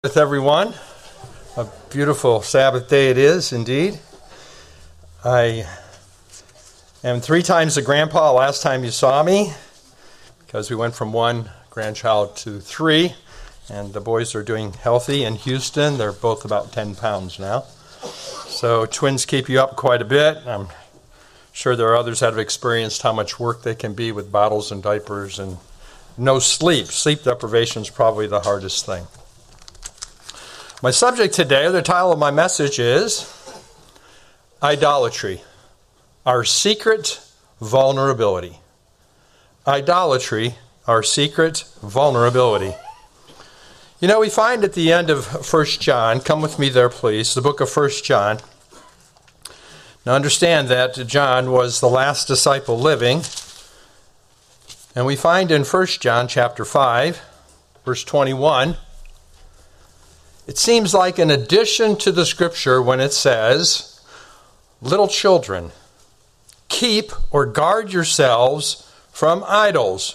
With everyone. A beautiful Sabbath day it is indeed. I am 3 times the grandpa last time you saw me, because we went from 1 grandchild to 3, and the boys are doing healthy in Houston. They're both about 10 pounds now. So twins keep you up quite a bit. I'm sure there are others that have experienced how much work they can be with bottles and diapers and no sleep. Sleep deprivation is probably the hardest thing. My subject today, the title of my message is Idolatry, Our Secret Vulnerability. Idolatry, Our Secret Vulnerability. You know, we find at the end of 1 John, come with me there please, the book of 1 John. Now understand that John was the last disciple living, and we find in 1 John chapter 5, verse 21, it seems like an addition to the scripture when it says, little children, keep or guard yourselves from idols.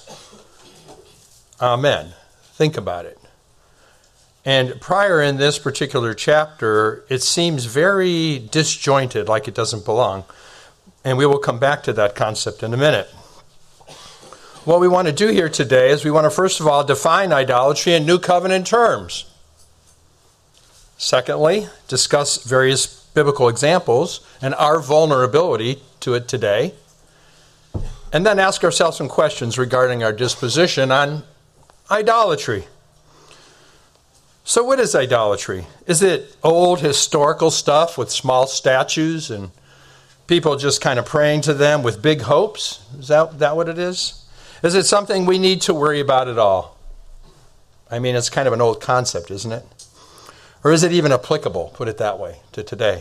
Amen. Think about it. And prior in this particular chapter, it seems very disjointed, like it doesn't belong. And we will come back to that concept in a minute. What we want to do here today is we want to first of all define idolatry in New Covenant terms. Secondly, discuss various biblical examples and our vulnerability to it today. And then ask ourselves some questions regarding our disposition on idolatry. So what is idolatry? Is it old historical stuff with small statues and people just kind of praying to them with big hopes? Is that what it is? Is it something we need to worry about at all? I mean, it's kind of an old concept, isn't it? Or is it even applicable, put it that way, to today?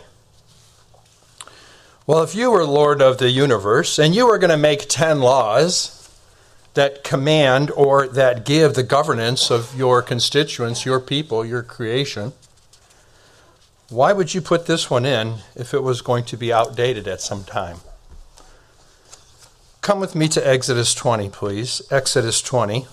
Well, if you were Lord of the universe and you were going to make 10 laws that command or that give the governance of your constituents, your people, your creation, why would you put this one in if it was going to be outdated at some time? Come with me to Exodus 20, please. Exodus 20,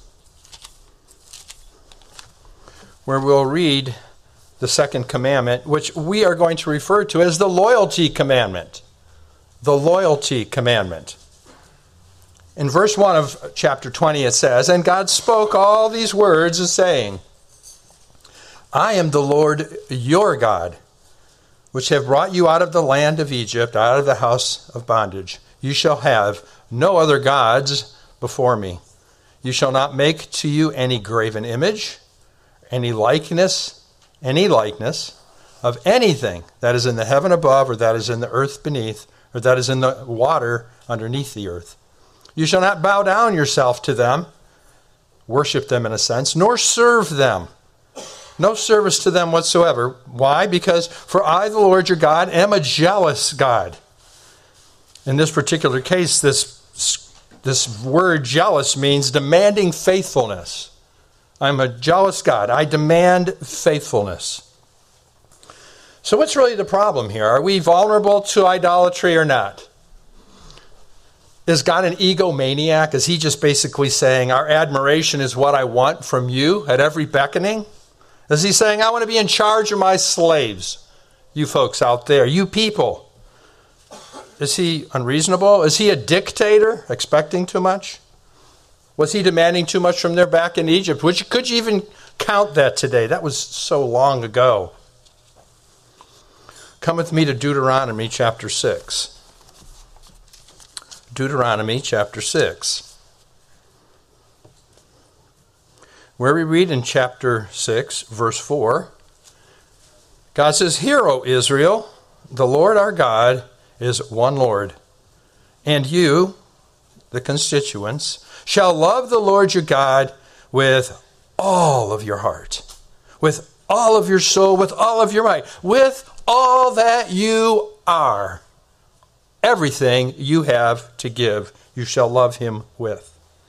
where we'll read the second commandment, which we are going to refer to as the loyalty commandment. The loyalty commandment. In verse 1 of chapter 20 it says, "And God spoke all these words, saying, I am the Lord your God, which have brought you out of the land of Egypt, out of the house of bondage. You shall have no other gods before me. You shall not make to you any graven image, any likeness of anything that is in the heaven above, or that is in the earth beneath, or that is in the water underneath the earth. You shall not bow down yourself to them," worship them in a sense, "nor serve them." No service to them whatsoever. Why? Because for I, the Lord your God, am a jealous God. In this particular case, this word jealous means demanding faithfulness. I'm a jealous God. I demand faithfulness. So what's really the problem here? Are we vulnerable to idolatry or not? Is God an egomaniac? Is he just basically saying, our admiration is what I want from you at every beckoning? Is he saying, I want to be in charge of my slaves, you folks out there, you people? Is he unreasonable? Is he a dictator, expecting too much? Was he demanding too much from their back in Egypt? Could you even count that today? That was so long ago. Come with me to Deuteronomy chapter 6. Deuteronomy chapter 6. Where we read in chapter 6, verse 4, God says, "Hear, O Israel, the Lord our God is one Lord, and you," the constituents, "shall love the Lord your God with all of your heart, with all of your soul, with all of your might, with all that you are. Everything you have to give, you shall love him with."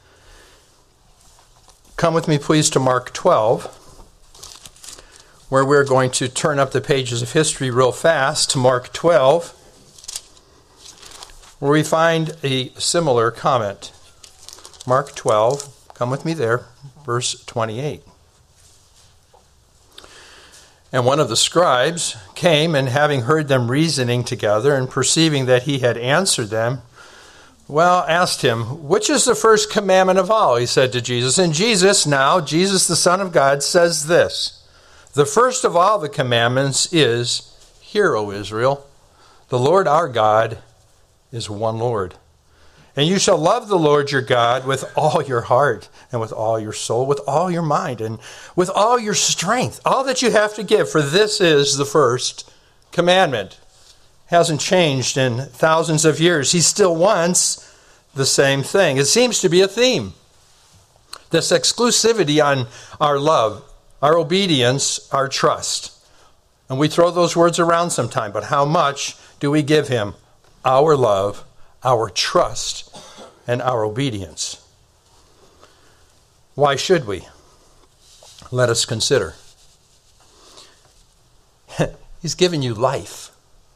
Come with me, please, to Mark 12, where we're going to turn up the pages of history real fast to Mark 12, where we find a similar comment. Mark 12, come with me there, verse 28. And one of the scribes came, and having heard them reasoning together, and perceiving that he had answered them, asked him, which is the first commandment of all? He said to Jesus. And Jesus, the Son of God, says this, the first of all the commandments is, Hear, O Israel, the Lord our God is one Lord. And you shall love the Lord your God with all your heart and with all your soul, with all your mind and with all your strength, all that you have to give, for this is the first commandment. Hasn't changed in thousands of years. He still wants the same thing. It seems to be a theme. This exclusivity on our love, our obedience, our trust. And we throw those words around sometime, but how much do we give him? Our love, our trust, and our obedience. Why should we? Let us consider. He's given you life.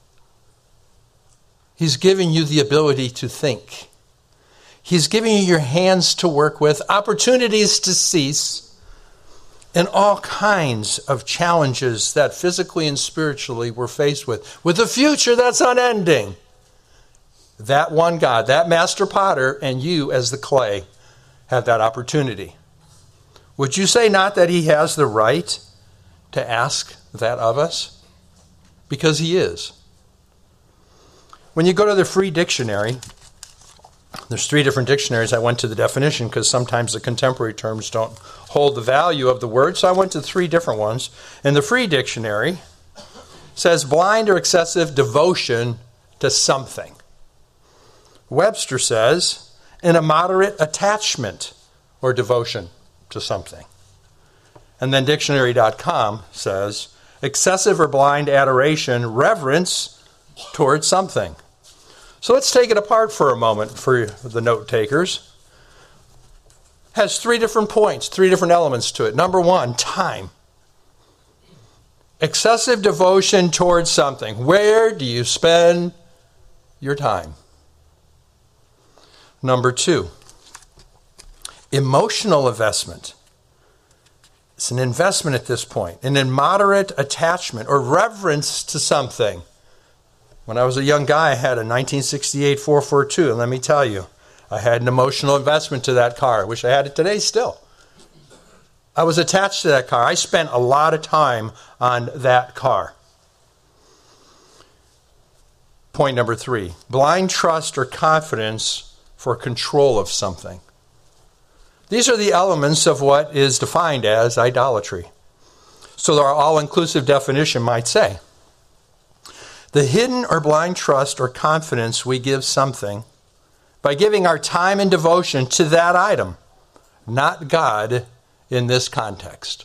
He's given you the ability to think. He's giving you your hands to work with, opportunities to cease, and all kinds of challenges that physically and spiritually we're faced with a future that's unending. That one God, that master potter, and you as the clay have that opportunity. Would you say not that he has the right to ask that of us? Because he is. When you go to the free dictionary, there's 3 different dictionaries. I went to the definition because sometimes the contemporary terms don't hold the value of the word, so I went to 3 different ones. And the free dictionary says blind or excessive devotion to something. Webster says, an immoderate attachment or devotion to something. And then dictionary.com says, excessive or blind adoration, reverence towards something. So let's take it apart for a moment for the note takers. Has 3 different points, 3 different elements to it. Number 1, time. Excessive devotion towards something. Where do you spend your time? Number 2, emotional investment. It's an investment at this point, an immoderate attachment or reverence to something. When I was a young guy, I had a 1968 442, and let me tell you, I had an emotional investment to that car. I wish I had it today still. I was attached to that car. I spent a lot of time on that car. Point number 3, blind trust or confidence for control of something. These are the elements of what is defined as idolatry. So our all-inclusive definition might say, the hidden or blind trust or confidence we give something by giving our time and devotion to that item, not God in this context.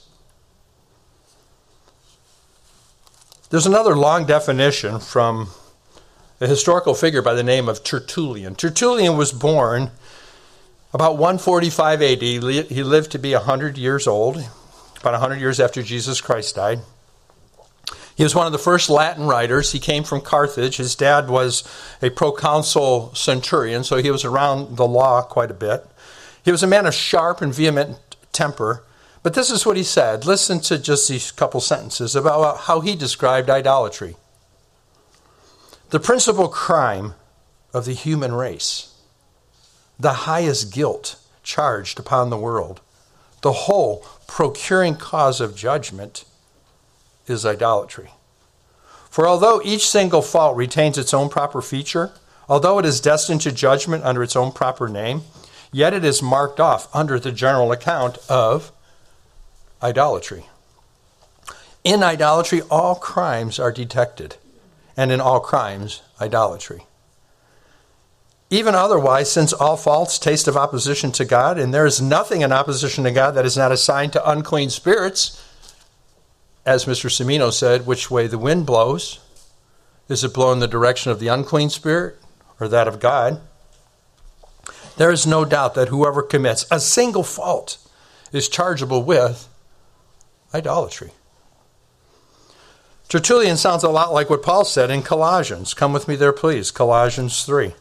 There's another long definition from a historical figure by the name of Tertullian. Tertullian was born about 145 AD. He lived to be 100 years old, about 100 years after Jesus Christ died. He was one of the first Latin writers. He came from Carthage. His dad was a proconsul centurion, so he was around the law quite a bit. He was a man of sharp and vehement temper. But this is what he said. Listen to just these couple sentences about how he described idolatry. The principal crime of the human race, the highest guilt charged upon the world, the whole procuring cause of judgment is idolatry. For although each single fault retains its own proper feature, although it is destined to judgment under its own proper name, yet it is marked off under the general account of idolatry. In idolatry, all crimes are detected, and in all crimes, idolatry. Even otherwise, since all faults taste of opposition to God, and there is nothing in opposition to God that is not assigned to unclean spirits, as Mr. Semino said, which way the wind blows, is it blowing in the direction of the unclean spirit or that of God? There is no doubt that whoever commits a single fault is chargeable with idolatry. Tertullian sounds a lot like what Paul said in Colossians. Come with me there, please. Colossians 3.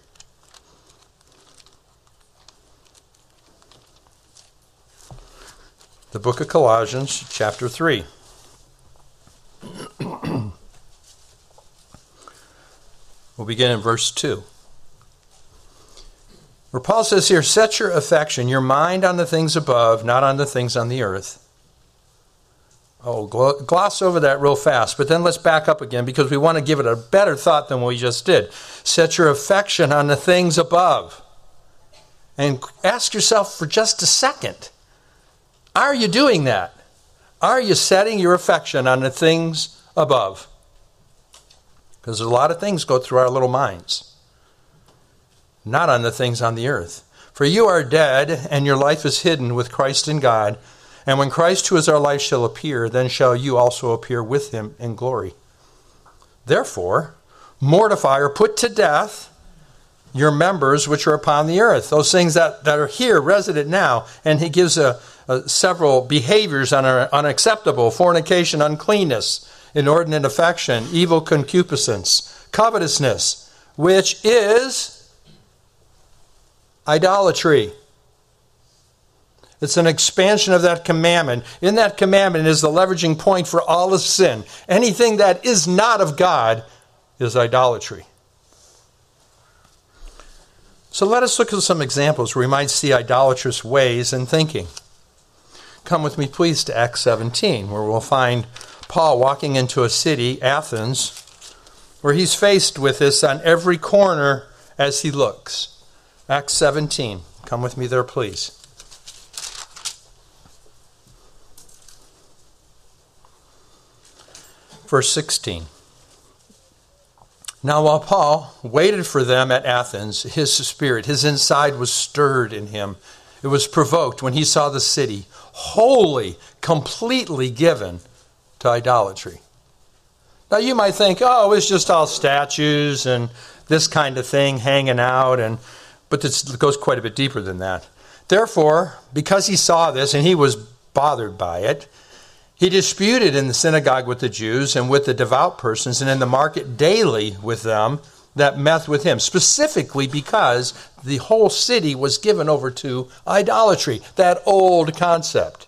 The book of Colossians, chapter 3. We'll begin in verse 2. Where Paul says here, set your affection, your mind on the things above, not on the things on the earth. Oh, gloss over that real fast, but then let's back up again because we want to give it a better thought than we just did. Set your affection on the things above. And ask yourself for just a second, are you doing that? Are you setting your affection on the things above? Because a lot of things go through our little minds. Not on the things on the earth. For you are dead, and your life is hidden with Christ in God. And when Christ, who is our life, shall appear, then shall you also appear with him in glory. Therefore, mortify or put to death your members which are upon the earth. Those things that are here, resident now. And he gives several behaviors that are unacceptable. Fornication, uncleanness, inordinate affection, evil concupiscence, covetousness, which is idolatry. It's an expansion of that commandment. In that commandment is the leveraging point for all of sin. Anything that is not of God is idolatry. So let us look at some examples where we might see idolatrous ways in thinking. Come with me, please, to Acts 17, where we'll find Paul walking into a city, Athens, where he's faced with this on every corner as he looks. Acts 17. Come with me there, please. Verse 16. Now while Paul waited for them at Athens, his spirit, his inside was stirred in him. It was provoked when he saw the city wholly, completely given to idolatry. Now you might think, oh, it's just all statues and this kind of thing hanging out, but this goes quite a bit deeper than that. Therefore, because he saw this and he was bothered by it, he disputed in the synagogue with the Jews and with the devout persons and in the market daily with them that met with him, specifically because the whole city was given over to idolatry, that old concept.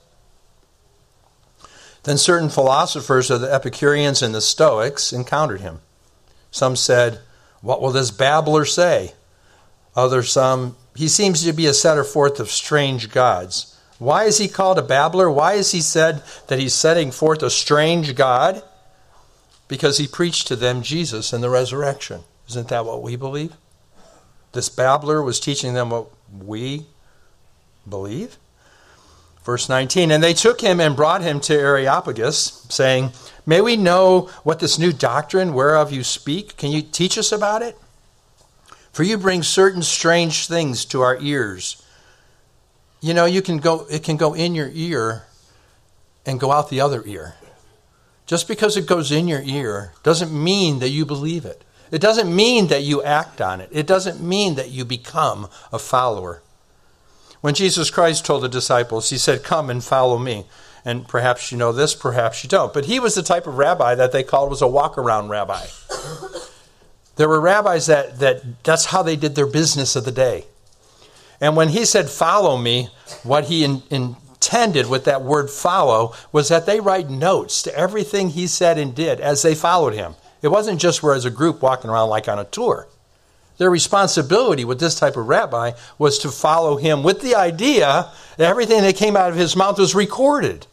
Then certain philosophers of the Epicureans and the Stoics encountered him. Some said, what will this babbler say? Others, he seems to be a setter forth of strange gods. Why is he called a babbler? Why is he said that he's setting forth a strange god? Because he preached to them Jesus and the resurrection. Isn't that what we believe? This babbler was teaching them what we believe? Verse 19, and they took him and brought him to Areopagus, saying, may we know what this new doctrine whereof you speak? Can you teach us about it? For you bring certain strange things to our ears. You know, it can go in your ear and go out the other ear. Just because it goes in your ear doesn't mean that you believe it. It doesn't mean that you act on it. It doesn't mean that you become a follower. When Jesus Christ told the disciples, he said, come and follow me. And perhaps you know this, perhaps you don't. But he was the type of rabbi that they called was a walk-around rabbi. There were rabbis that's how they did their business of the day. And when he said, follow me, what he intended with that word follow was that they write notes to everything he said and did as they followed him. It wasn't just where as a group walking around like on a tour. Their responsibility with this type of rabbi was to follow him with the idea that everything that came out of his mouth was recorded.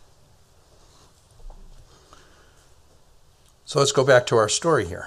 So let's go back to our story here.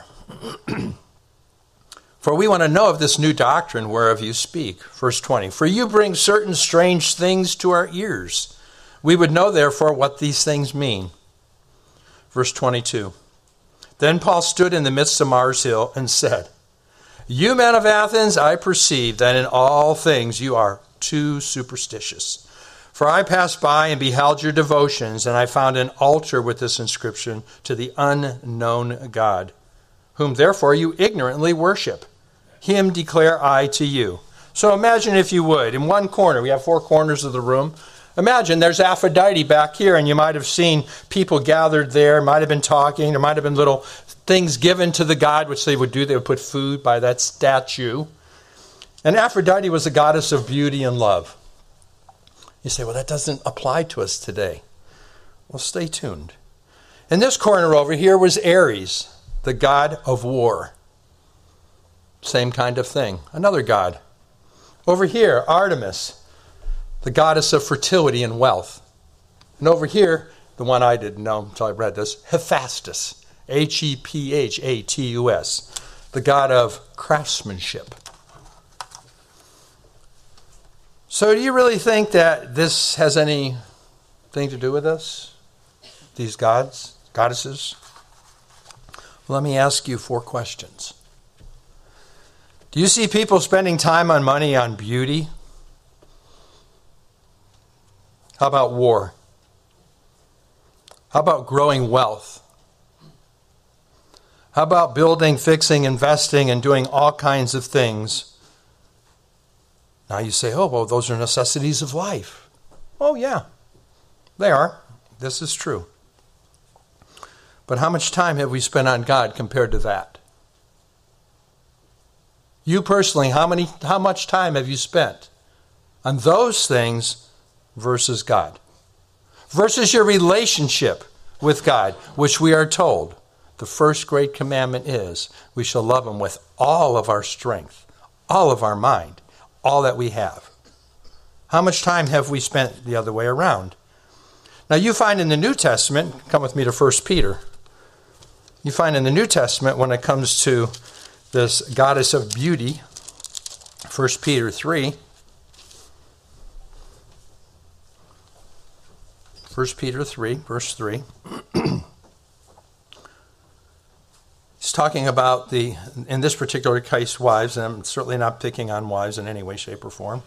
For we want to know of this new doctrine whereof you speak. Verse 20. For you bring certain strange things to our ears. We would know, therefore, what these things mean. Verse 22. Then Paul stood in the midst of Mars Hill and said, you men of Athens, I perceive that in all things you are too superstitious. For I passed by and beheld your devotions, and I found an altar with this inscription, to the unknown God, whom therefore you ignorantly worship. Him declare I to you. So imagine, if you would, in one corner, we have four corners of the room. Imagine there's Aphrodite back here, and you might have seen people gathered there, might have been talking, there might have been little things given to the god, which they would do. They would put food by that statue. And Aphrodite was a goddess of beauty and love. You say, well, that doesn't apply to us today. Well, stay tuned. In this corner over here was Ares, the god of war. same kind of thing. Another god. Over here, Artemis, the goddess of fertility and wealth. And over here, the one I didn't know until I read this, Hephaestus, Hephatus, the god of craftsmanship. So do you really think that this has anything to do with us? These gods, goddesses? Let me ask you 4 questions. Do you see people spending time on money on beauty? How about war? How about growing wealth? How about building, fixing, investing, and doing all kinds of things? Now you say, oh, well, those are necessities of life. Oh, yeah, they are. This is true. But how much time have we spent on God compared to that? You personally, how much time have you spent on those things versus God? Versus your relationship with God, which we are told the first great commandment is we shall love Him with all of our strength, all of our mind, all that we have. How much time have we spent the other way around? Now you find in the New Testament, come with me to 1 Peter, you find in the New Testament when it comes to this goddess of beauty, 1 Peter 3, 1 Peter 3, verse 3. He's talking about in this particular case, wives, and I'm certainly not picking on wives in any way, shape, or form.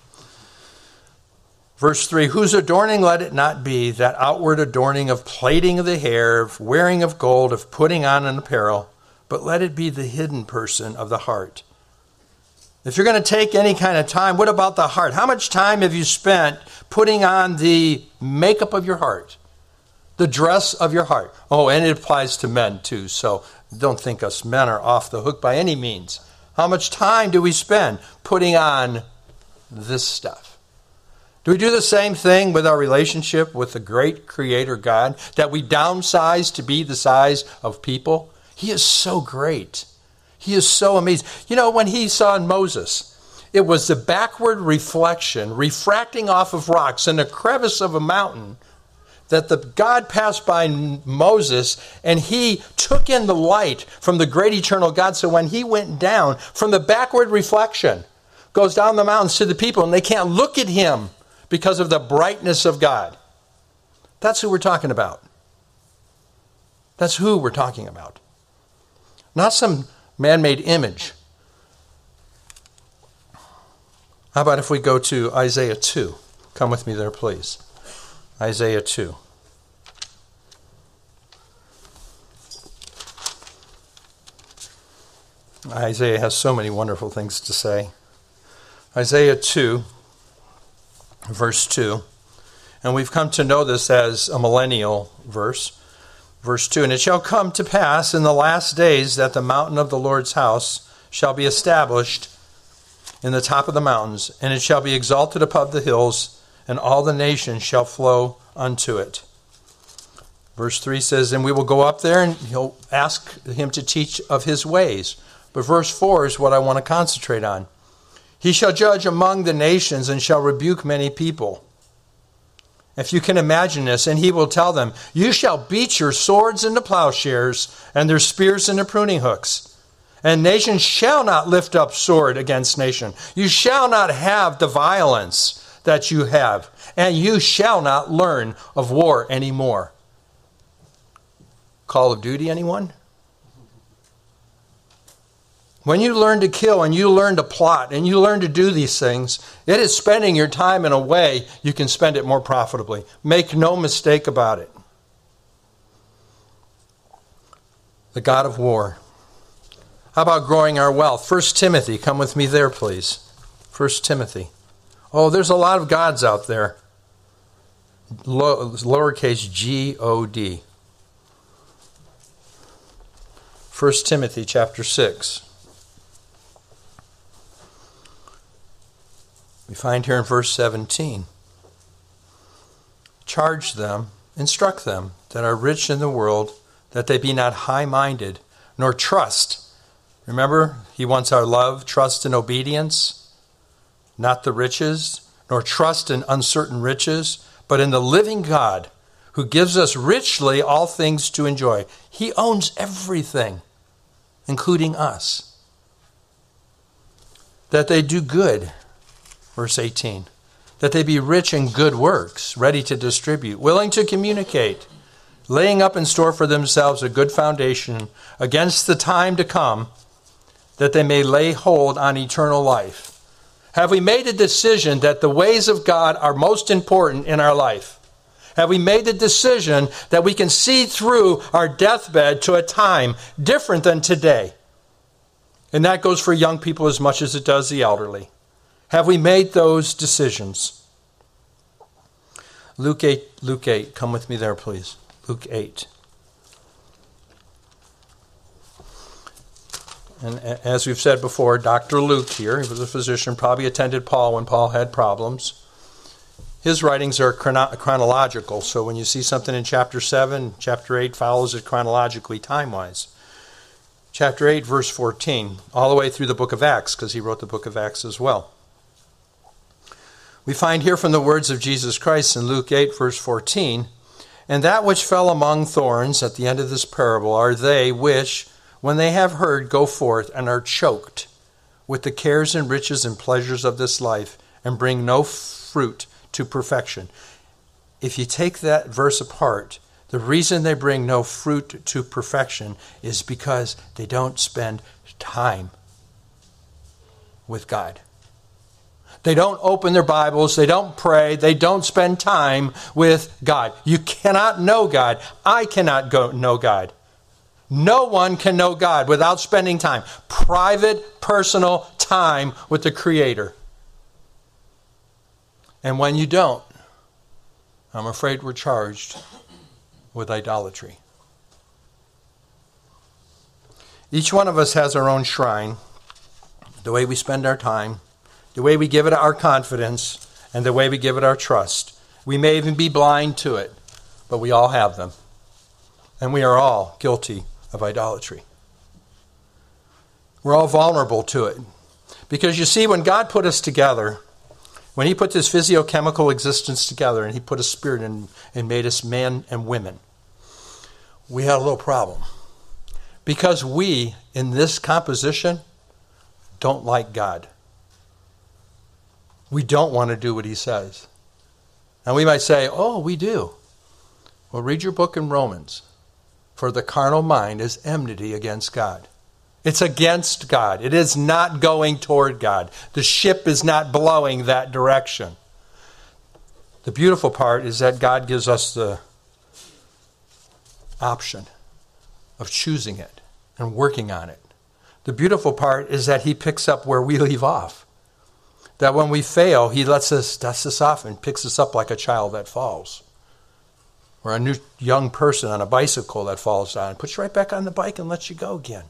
Verse 3, whose adorning let it not be that outward adorning of plaiting of the hair, of wearing of gold, of putting on an apparel, but let it be the hidden person of the heart. If you're going to take any kind of time, what about the heart? How much time have you spent putting on the makeup of your heart? The dress of your heart? Oh, and it applies to men too, so don't think us men are off the hook by any means. How much time do we spend putting on this stuff? Do we do the same thing with our relationship with the great Creator God, that we downsize to be the size of people? He is so great. He is so amazing. You know, when He saw Moses, it was the backward reflection, refracting off of rocks in a crevice of a mountain, that the God passed by Moses, and he took in the light from the great eternal God. So when he went down from the backward reflection, goes down the mountains to the people, and they can't look at him because of the brightness of God. That's who we're talking about. That's who we're talking about. Not some man-made image. How about if we go to Isaiah 2? Come with me there, please. Isaiah 2. Isaiah has so many wonderful things to say. Isaiah 2, verse 2. And we've come to know this as a millennial verse. Verse 2, and it shall come to pass in the last days that the mountain of the Lord's house shall be established in the top of the mountains, and it shall be exalted above the hills, and all the nations shall flow unto it. Verse 3 says, and we will go up there, and he'll ask him to teach of his ways. But verse 4 is what I want to concentrate on. He shall judge among the nations, and shall rebuke many people. If you can imagine this, and he will tell them, you shall beat your swords into plowshares, and their spears into pruning hooks. And nation shall not lift up sword against nation. You shall not have the violence that you have, and you shall not learn of war anymore. Call of Duty, anyone? When you learn to kill and you learn to plot and you learn to do these things, it is spending your time in a way you can spend it more profitably. Make no mistake about it. The God of war. How about growing our wealth? 1 Timothy, come with me there, please. 1 Timothy. Oh, there's a lot of gods out there. Lowercase G-O-D. 1 Timothy chapter 6. We find here in verse 17. Charge them, instruct them that are rich in the world, that they be not high-minded, nor trust. Remember, he wants our love, trust, and obedience, not the riches, nor trust in uncertain riches, but in the living God who gives us richly all things to enjoy. He owns everything, including us. That they do good, verse 18. That they be rich in good works, ready to distribute, willing to communicate, laying up in store for themselves a good foundation against the time to come, that they may lay hold on eternal life. Have we made a decision that the ways of God are most important in our life? Have we made the decision that we can see through our deathbed to a time different than today? And that goes for young people as much as it does the elderly. Have we made those decisions? Luke 8, come with me there, please. Luke 8. And as we've said before, Dr. Luke here, he was a physician, probably attended Paul when Paul had problems. His writings are chronological, so when you see something in chapter 7, chapter 8 follows it chronologically, time-wise. Chapter 8, verse 14, all the way through the book of Acts, because he wrote the book of Acts as well. We find here from the words of Jesus Christ in Luke 8, verse 14, and that which fell among thorns at the end of this parable are they which, when they have heard, go forth and are choked with the cares and riches and pleasures of this life and bring no fruit to perfection. If you take that verse apart, the reason they bring no fruit to perfection is because they don't spend time with God. They don't open their Bibles. They don't pray. They don't spend time with God. You cannot know God. I cannot know God. No one can know God without spending time. Private, personal time with the Creator. And when you don't, I'm afraid we're charged with idolatry. Each one of us has our own shrine, the way we spend our time, the way we give it our confidence, and the way we give it our trust. We may even be blind to it, but we all have them. And we are all guilty of idolatry. We're all vulnerable to it. Because you see, when God put us together, when he put this physiochemical existence together and he put a spirit in and made us men and women, we had a little problem. Because we, in this composition, don't like God. We don't want to do what he says. And we might say, oh, we do. Well, read your book in Romans. For the carnal mind is enmity against God. It's against God. It is not going toward God. The ship is not blowing that direction. The beautiful part is that God gives us the option of choosing it and working on it. The beautiful part is that he picks up where we leave off. That when we fail, he lets us dust us off and picks us up like a child that falls. Or a new young person on a bicycle that falls down and puts you right back on the bike and lets you go again.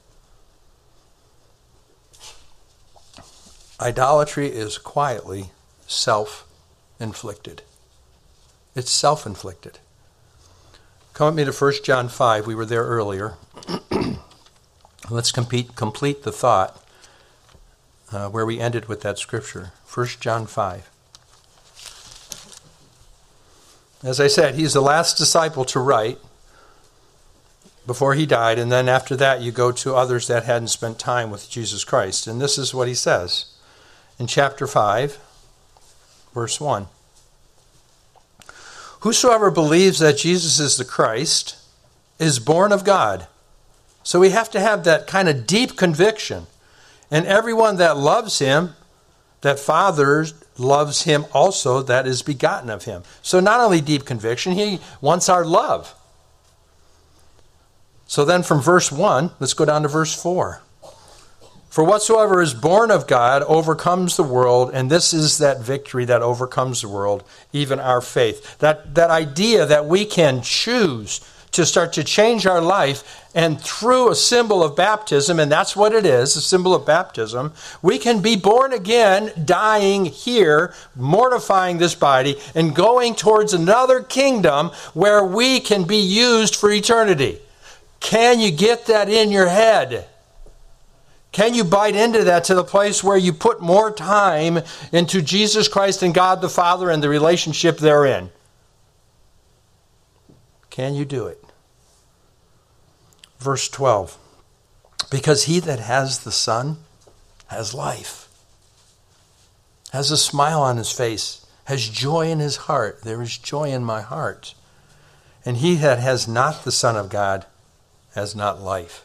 Idolatry is quietly self-inflicted. It's self-inflicted. Come with me to 1 John 5. We were there earlier. Let's complete the thought where we ended with that scripture. 1 John 5. As I said, he's the last disciple to write before he died, and then after that you go to others that hadn't spent time with Jesus Christ. And this is what he says in chapter 5, verse 1. Whosoever believes that Jesus is the Christ is born of God. So we have to have that kind of deep conviction. And everyone that loves him, that Father loves him also that is begotten of him. So not only deep conviction, he wants our love. So then from verse 1, let's go down to verse 4. For whatsoever is born of God overcomes the world, and this is that victory that overcomes the world, even our faith. That idea that we can choose to start to change our life, and through a symbol of baptism, and that's what it is, a symbol of baptism, we can be born again, dying here, mortifying this body, and going towards another kingdom where we can be used for eternity. Can you get that in your head? Can you bite into that to the place where you put more time into Jesus Christ and God the Father and the relationship therein? Can you do it? Verse 12. Because he that has the Son has life, has a smile on his face, has joy in his heart. There is joy in my heart. And he that has not the Son of God has not life.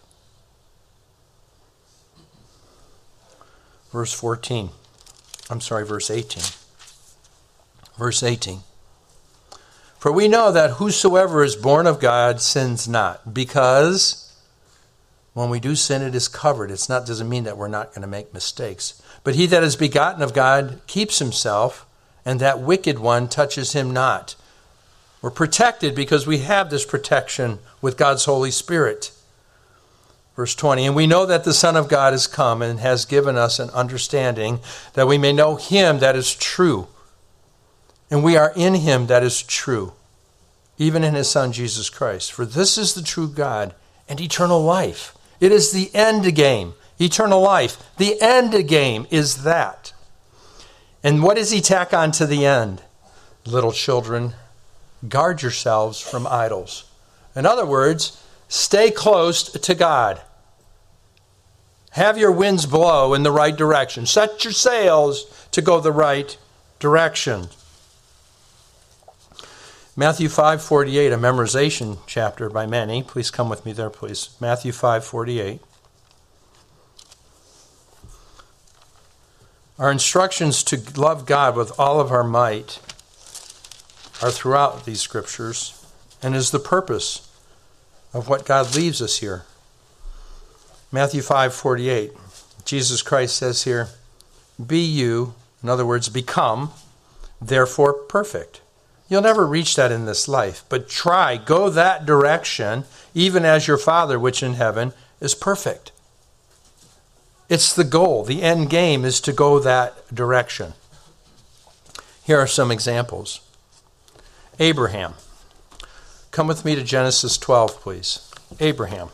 Verse 18. Verse 18. For we know that whosoever is born of God sins not, because when we do sin, it is covered. Doesn't mean that we're not going to make mistakes. But he that is begotten of God keeps himself, and that wicked one touches him not. We're protected because we have this protection with God's Holy Spirit. Verse 20, and we know that the Son of God is come and has given us an understanding that we may know him that is true. And we are in him that is true, even in his Son Jesus Christ. For this is the true God and eternal life. It is the end game, eternal life. The end game is that. And what does he tack on to the end? Little children, guard yourselves from idols. In other words, stay close to God. Have your winds blow in the right direction. Set your sails to go the right direction. Matthew 5:48, a memorization chapter by many. Please come with me there, please. Matthew 5:48. Our instructions to love God with all of our might are throughout these scriptures and is the purpose of what God leaves us here. Matthew 5:48, Jesus Christ says here, be you, in other words, become, therefore perfect. You'll never reach that in this life, but go that direction, even as your Father which in heaven is perfect. It's the goal. The end game is to go that direction. Here are some examples. Abraham. Come with me to Genesis 12, please. Abraham.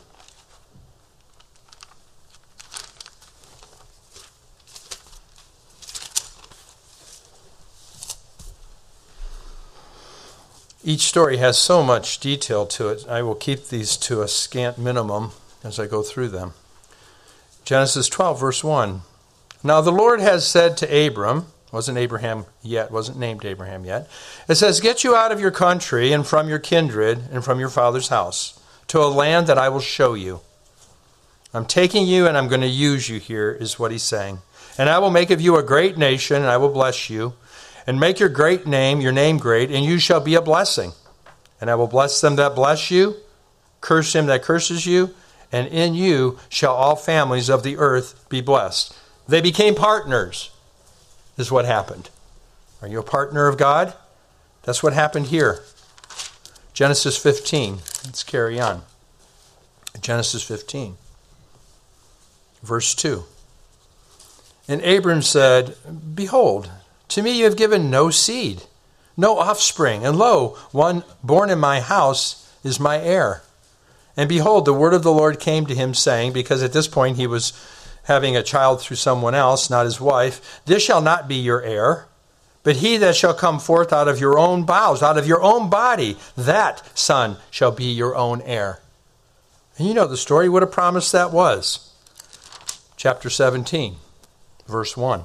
Each story has so much detail to it. I will keep these to a scant minimum as I go through them. Genesis 12, verse 1. Now the Lord has said to Abram, wasn't named Abraham yet. It says, get you out of your country and from your kindred and from your father's house to a land that I will show you. I'm taking you and I'm going to use you here, is what he's saying. And I will make of you a great nation, and I will bless you, and make your name great, and you shall be a blessing. And I will bless them that bless you, curse him that curses you, and in you shall all families of the earth be blessed. They became partners, is what happened. Are you a partner of God? That's what happened here. Genesis 15. Let's carry on. Genesis 15. Verse 2. And Abram said, behold, to me you have given no seed, no offspring, and lo, one born in my house is my heir. And behold, the word of the Lord came to him, saying, because at this point he was having a child through someone else, not his wife, this shall not be your heir, but he that shall come forth out of your own bowels, out of your own body, that son shall be your own heir. And you know the story, what a promise that was. Chapter 17, verse 1.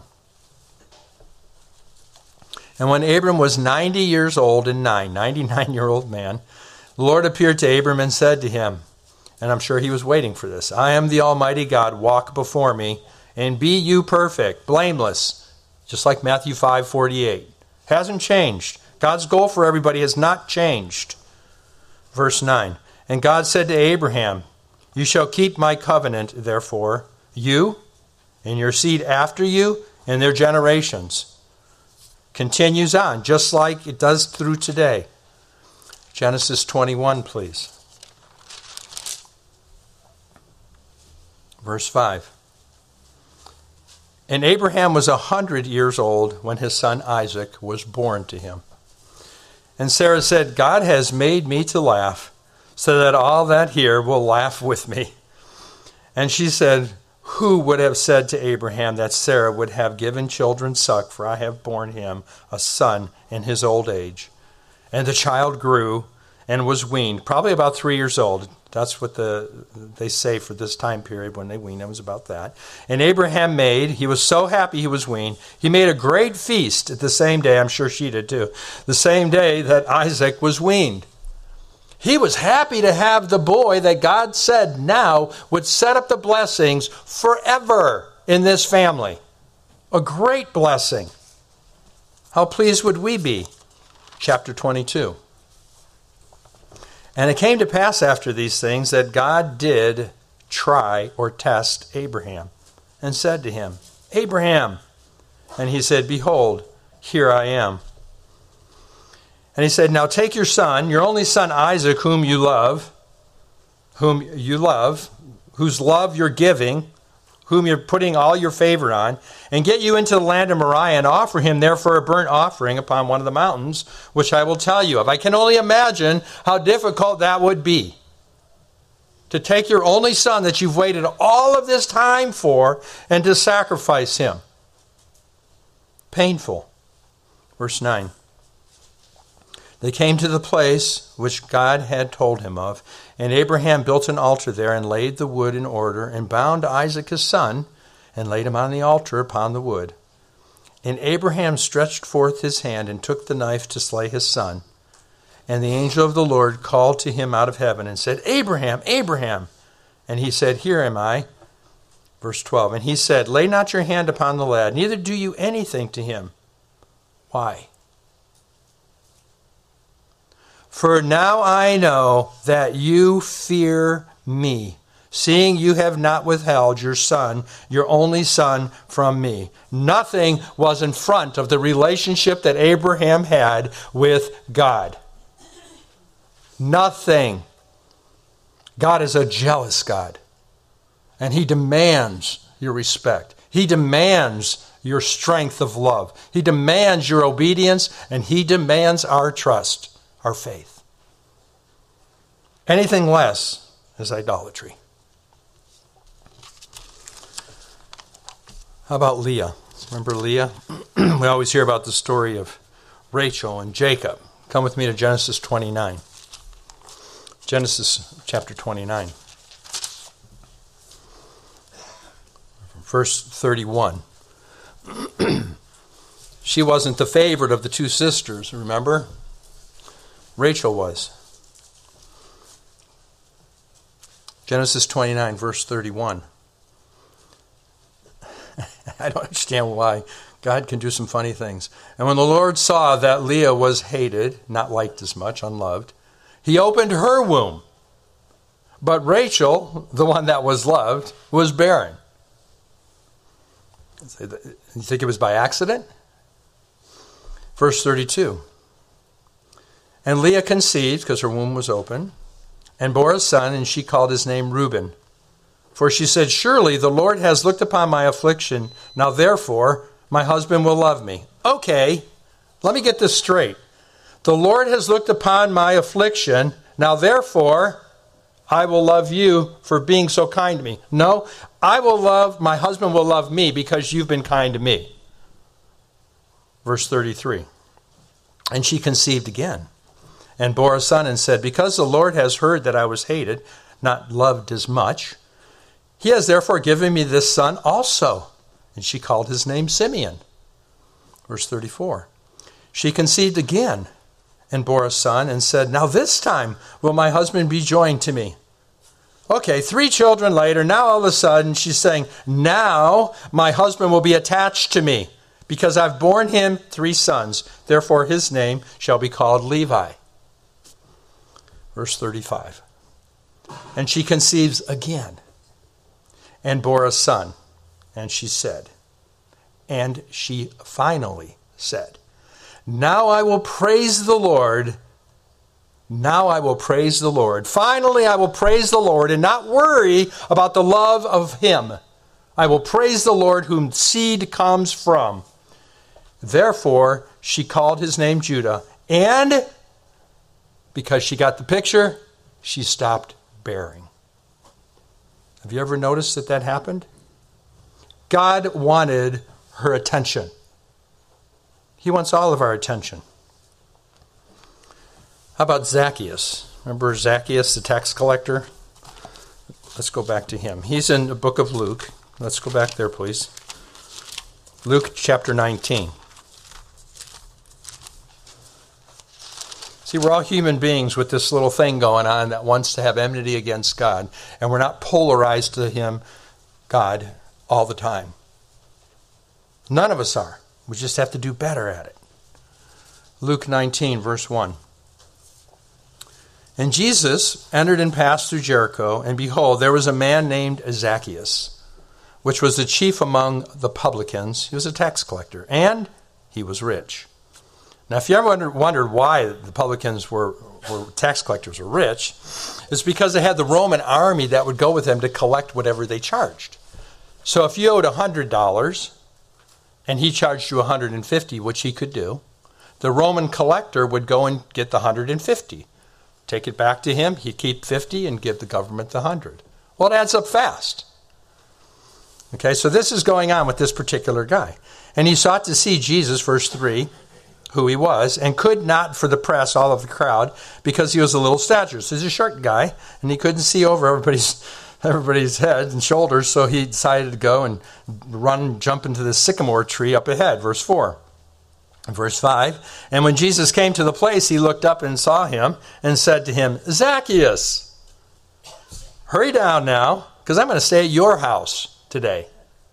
And when Abram was 90 years old and 99-year-old man, the Lord appeared to Abram and said to him, and I'm sure he was waiting for this, I am the Almighty God, walk before me, and be you perfect, blameless, just like Matthew 5:48. Hasn't changed. God's goal for everybody has not changed. Verse 9, and God said to Abraham, you shall keep my covenant, therefore, you and your seed after you and their generations. Continues on, just like it does through today. Genesis 21, please. Verse 5. And Abraham was 100 years old when his son Isaac was born to him. And Sarah said, God has made me to laugh, so that all that hear will laugh with me. And she said, Who would have said to Abraham that Sarah would have given children suck, for I have borne him a son in his old age. And the child grew and was weaned, probably about 3 years old. That's what they say for this time period when they weaned him, was about that. And Abraham he was so happy he was weaned, he made a great feast at the same day, I'm sure she did too, the same day that Isaac was weaned. He was happy to have the boy that God said now would set up the blessings forever in this family. A great blessing. How pleased would we be? Chapter 22. And it came to pass after these things that God did try or test Abraham and said to him, Abraham. And he said, Behold, here I am. And he said, Now take your son, your only son Isaac, whom you love, whose love you're giving, whom you're putting all your favor on, and get you into the land of Moriah and offer him there for a burnt offering upon one of the mountains, which I will tell you of. I can only imagine how difficult that would be. To take your only son that you've waited all of this time for and to sacrifice him. Painful. Verse 9. They came to the place which God had told him of, and Abraham built an altar there and laid the wood in order and bound Isaac his son and laid him on the altar upon the wood. And Abraham stretched forth his hand and took the knife to slay his son. And the angel of the Lord called to him out of heaven and said, Abraham, Abraham. And he said, Here am I. Verse 12. And he said, Lay not your hand upon the lad, neither do you anything to him. Why? For now I know that you fear me, seeing you have not withheld your son, your only son, from me. Nothing was in front of the relationship that Abraham had with God. Nothing. God is a jealous God, and he demands your respect. He demands your strength of love. He demands your obedience, and he demands our trust. Our faith. Anything less is idolatry. How about Leah? Remember Leah? We always hear about the story of Rachel and Jacob. Come with me to Genesis 29. Genesis chapter 29. Verse 31. She wasn't the favorite of the two sisters, remember? Rachel was. Genesis 29, verse 31. I don't understand why God can do some funny things. And when the Lord saw that Leah was hated, not liked as much, unloved, he opened her womb. But Rachel, the one that was loved, was barren. You think it was by accident? Verse 32. And Leah conceived, because her womb was open, and bore a son, and she called his name Reuben. For she said, Surely the Lord has looked upon my affliction. Now therefore, my husband will love me. Okay, let me get this straight. The Lord has looked upon my affliction. Now therefore, I will love you for being so kind to me. No, my husband will love me because you've been kind to me. Verse 33. And she conceived again, and bore a son, and said, Because the Lord has heard that I was hated, not loved as much, he has therefore given me this son also. And she called his name Simeon. Verse 34. She conceived again, and bore a son, and said, Now this time will my husband be joined to me. Okay, 3 children later, now all of a sudden she's saying, Now my husband will be attached to me, because I've borne him 3 sons. Therefore his name shall be called Levi. Verse 35. And she conceives again, and bore a son. And she finally said, Now I will praise the Lord. Now I will praise the Lord. Finally I will praise the Lord and not worry about the love of him. I will praise the Lord whom seed comes from. Therefore she called his name Judah, and because she got the picture, she stopped bearing. Have you ever noticed that happened? God wanted her attention. He wants all of our attention. How about Zacchaeus? Remember Zacchaeus, the tax collector? Let's go back to him. He's in the book of Luke. Let's go back there, please. Luke chapter 19. See, we're all human beings with this little thing going on that wants to have enmity against God, and we're not polarized to him, God, all the time. None of us are. We just have to do better at it. Luke 19, verse 1. And Jesus entered and passed through Jericho, and behold, there was a man named Zacchaeus, which was the chief among the publicans. He was a tax collector, and he was rich. Now, if you ever wondered why the publicans were tax collectors were rich, it's because they had the Roman army that would go with them to collect whatever they charged. So if you owed $100 and he charged you $150, which he could do, the Roman collector would go and get the $150. Take it back to him, he'd keep $50 and give the government the $100. Well, it adds up fast. Okay, so this is going on with this particular guy. And he sought to see Jesus, verse 3, who he was, and could not for the press, all of the crowd, because he was a little stature. So he's a short guy, and he couldn't see over everybody's head and shoulders, so he decided to go and jump into the sycamore tree up ahead, verse 4. Verse 5, and when Jesus came to the place, he looked up and saw him and said to him, Zacchaeus, hurry down now, because I'm going to stay at your house today.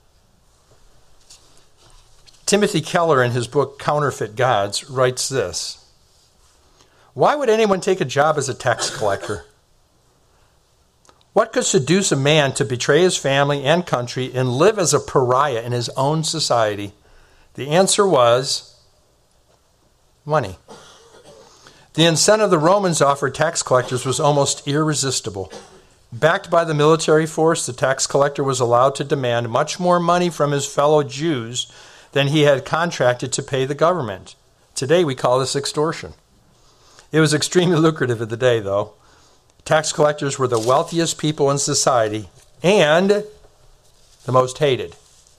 Timothy Keller, in his book Counterfeit Gods, writes this: why would anyone take a job as a tax collector? What could seduce a man to betray his family and country and live as a pariah in his own society? The answer was money. The incentive the Romans offered tax collectors was almost irresistible. Backed by the military force, the tax collector was allowed to demand much more money from his fellow Jews than he had contracted to pay the government. Today we call this extortion. It was extremely lucrative in the day, though. Tax collectors were the wealthiest people in society and the most hated.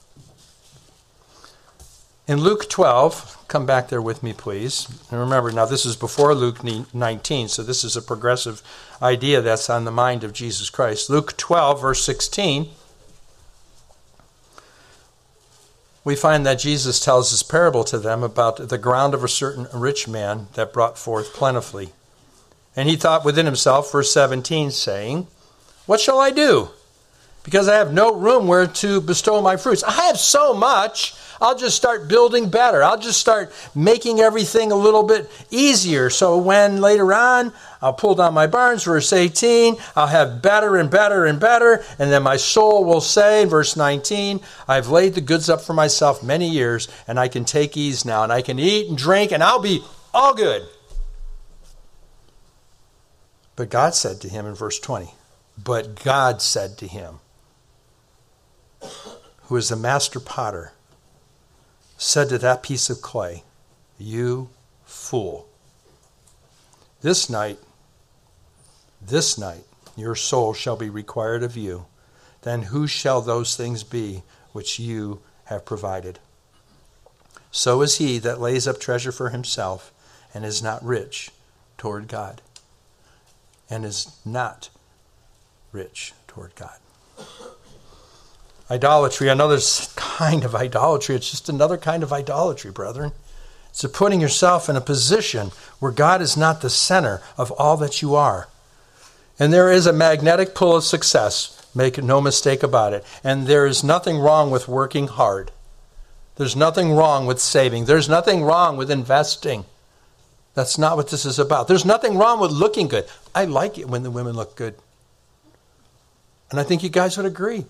In Luke 12, come back there with me, please. And remember, now this is before Luke 19, so this is a progressive idea that's on the mind of Jesus Christ. Luke 12, verse 16, we find that Jesus tells this parable to them about the ground of a certain rich man that brought forth plentifully. And he thought within himself, verse 17, saying, what shall I do? Because I have no room where to bestow my fruits. I have so much, I'll just start building better. I'll just start making everything a little bit easier. So when later on, I'll pull down my barns, verse 18, I'll have better and better and better. And then my soul will say, verse 19, I've laid the goods up for myself many years, and I can take ease now, and I can eat and drink, and I'll be all good. But God said to him in verse 20, but God said to him, who is the master potter, said to that piece of clay, you fool. This night, your soul shall be required of you. Then who shall those things be which you have provided? So is he that lays up treasure for himself and is not rich toward God. And is not rich toward God. Idolatry, another kind of idolatry. It's just another kind of idolatry, brethren. It's putting yourself in a position where God is not the center of all that you are. And there is a magnetic pull of success. Make no mistake about it. And there is nothing wrong with working hard. There's nothing wrong with saving. There's nothing wrong with investing. That's not what this is about. There's nothing wrong with looking good. I like it when the women look good. And I think you guys would agree.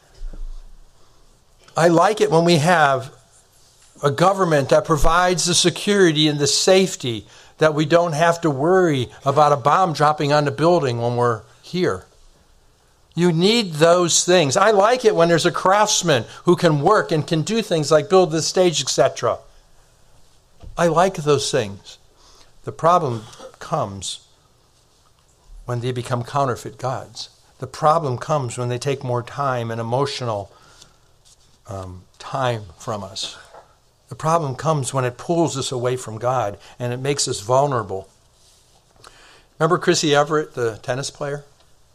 I like it when we have a government that provides the security and the safety that we don't have to worry about a bomb dropping on the building when we're here. You need those things. I like it when there's a craftsman who can work and can do things like build the stage, etc. I like those things. The problem comes when they become counterfeit gods. The problem comes when they take more time and emotional time from us. The problem comes when it pulls us away from God and it makes us vulnerable. Remember Chrissy Everett, the tennis player?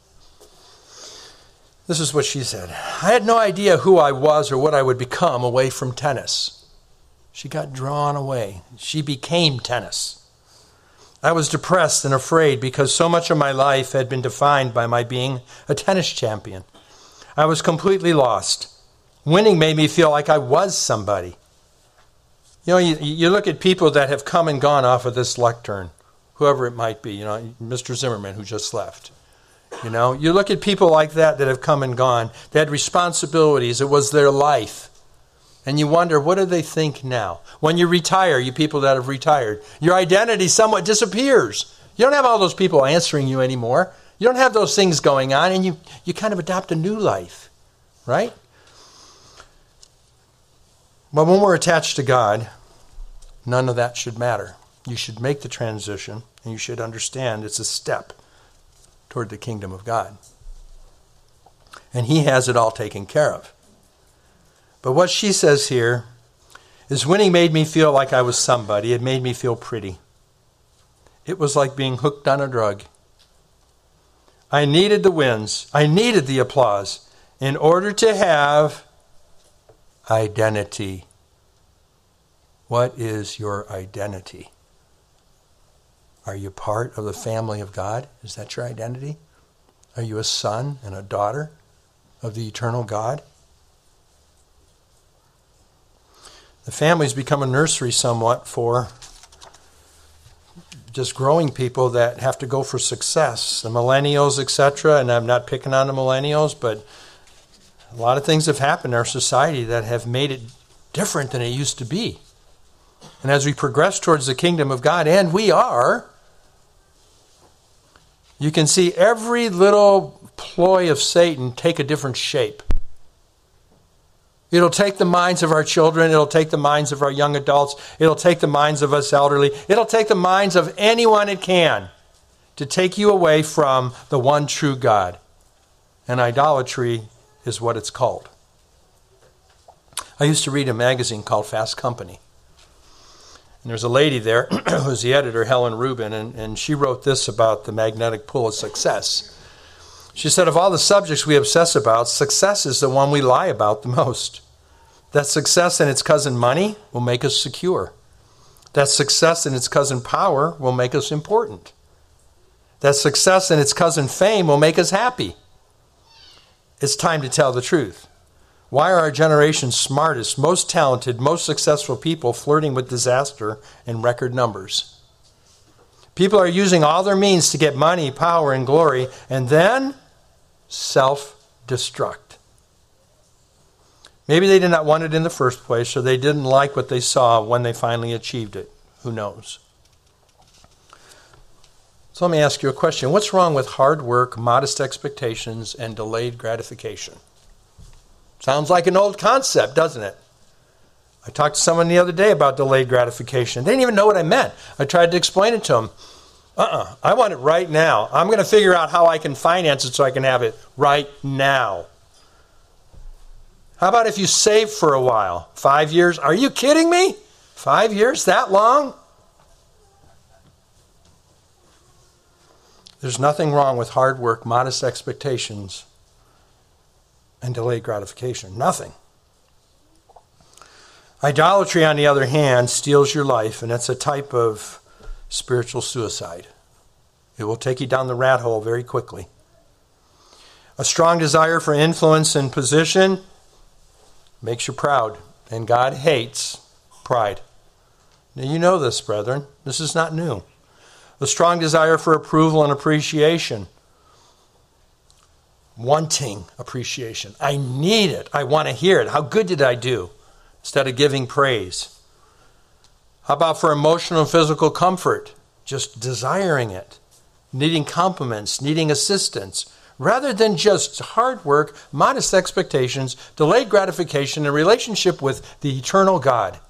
This is what she said. I had no idea who I was or what I would become away from tennis. She got drawn away. She became tennis. I was depressed and afraid because so much of my life had been defined by my being a tennis champion. I was completely lost. Winning made me feel like I was somebody. You know, you look at people that have come and gone off of this lectern, whoever it might be, Mr. Zimmerman who just left. You look at people like that have come and gone. They had responsibilities. It was their life. And you wonder, what do they think now? When you retire, you people that have retired, your identity somewhat disappears. You don't have all those people answering you anymore. You don't have those things going on, and you kind of adopt a new life, right? But when we're attached to God, none of that should matter. You should make the transition, and you should understand it's a step toward the kingdom of God. And He has it all taken care of. But what she says here is winning made me feel like I was somebody. It made me feel pretty. It was like being hooked on a drug. I needed the wins. I needed the applause in order to have identity. What is your identity? Are you part of the family of God? Is that your identity? Are you a son and a daughter of the eternal God? The family's become a nursery somewhat for just growing people that have to go for success. The millennials, etc., and I'm not picking on the millennials, but a lot of things have happened in our society that have made it different than it used to be. And as we progress towards the kingdom of God, and we are, you can see every little ploy of Satan take a different shape. It'll take the minds of our children. It'll take the minds of our young adults. It'll take the minds of us elderly. It'll take the minds of anyone it can to take you away from the one true God. And idolatry is what it's called. I used to read a magazine called Fast Company. And there's a lady there who's the editor, Helen Rubin, and she wrote this about the magnetic pull of success. She said, of all the subjects we obsess about, success is the one we lie about the most. That success and its cousin money will make us secure. That success and its cousin power will make us important. That success and its cousin fame will make us happy. It's time to tell the truth. Why are our generation's smartest, most talented, most successful people flirting with disaster in record numbers? People are using all their means to get money, power, and glory, and then self-destruct. Maybe they did not want it in the first place, or they didn't like what they saw when they finally achieved it. Who knows? So let me ask you a question. What's wrong with hard work, modest expectations, and delayed gratification? Sounds like an old concept, doesn't it? I talked to someone the other day about delayed gratification. They didn't even know what I meant. I tried to explain it to them. I want it right now. I'm going to figure out how I can finance it so I can have it right now. How about if you save for a while? 5 years? Are you kidding me? 5 years? That long? There's nothing wrong with hard work, modest expectations, and delayed gratification. Nothing. Idolatry, on the other hand, steals your life, and it's a type of spiritual suicide. It will take you down the rat hole very quickly. A strong desire for influence and position makes you proud, and God hates pride. Now, you know this, brethren. This is not new. A strong desire for approval and appreciation. Wanting appreciation. I need it. I want to hear it. How good did I do? Instead of giving praise. How about for emotional and physical comfort? Just desiring it. Needing compliments, needing assistance. Rather than just hard work, modest expectations, delayed gratification, and relationship with the eternal God.